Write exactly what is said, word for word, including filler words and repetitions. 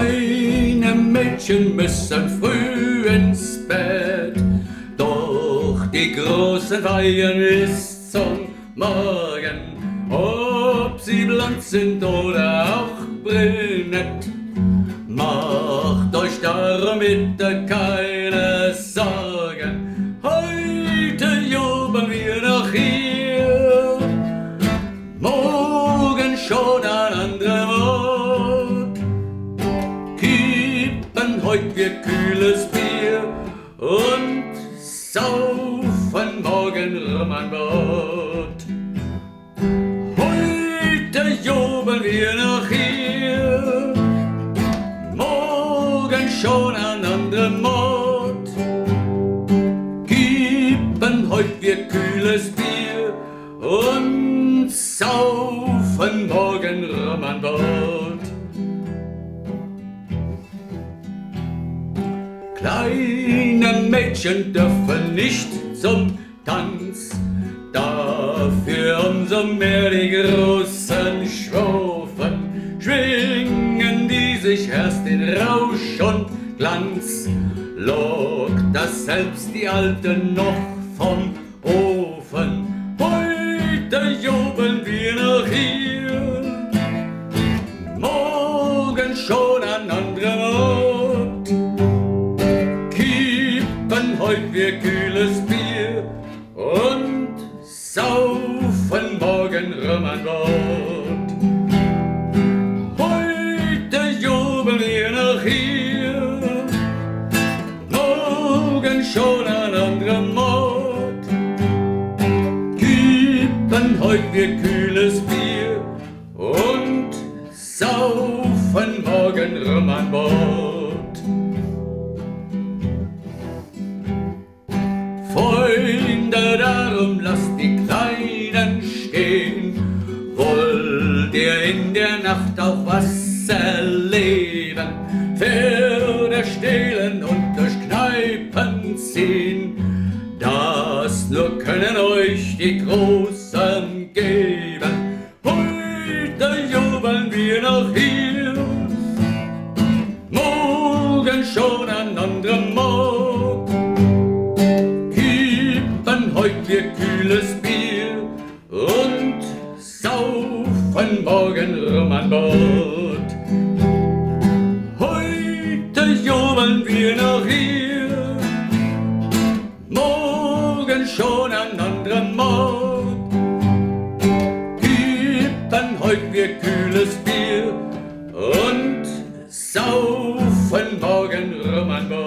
Kleine Mädchen müssen früh ins Bett, doch die Großen feiern bis zum Morgen, ob sie blond sind oder auch brünett. Macht euch darum bitte keine Sorgen, heute jubeln wir noch hier, morgen schon ein anderer Ort. Kippen heut wir kühles Bier und saufen morgen rum an Bord. Heute jubeln wir noch hier, morgen schon an anderem Ort. Kippen heut wir kühles Bier und saufen morgen rum an Bord. Kleine Mädchen dürfen nicht zum Tanz, dafür umso mehr die großen Schrofen, schwingen die sich erst in Rausch und Glanz, lockt das selbst die Alten noch vom Ofen. Heute jubeln wir noch hier, morgen schon an anderem Ort. Kippen heut wir kühles Bier und saufen morgen rum an Bord. Heute jubeln wir noch hier, morgen schon an anderem Ort. Kippen heut wir kühles Bier und saufen morgen rum an Bord. Freunde, darum lasst die Kleinen stehen, wollt ihr in der Nacht auch was erleben, Pferde stehlen und durch Kneipen ziehen, das nur können euch die Großen geben. Heute jubeln wir noch hier, morgen schon an anderem Ort. Kippen heut wir kühles Bier und saufen morgen rum an Bord. Heute jubeln wir noch hier, morgen schon an anderem Ort. Kippen heut wir kühles Bier und saufen morgen rum an Bord.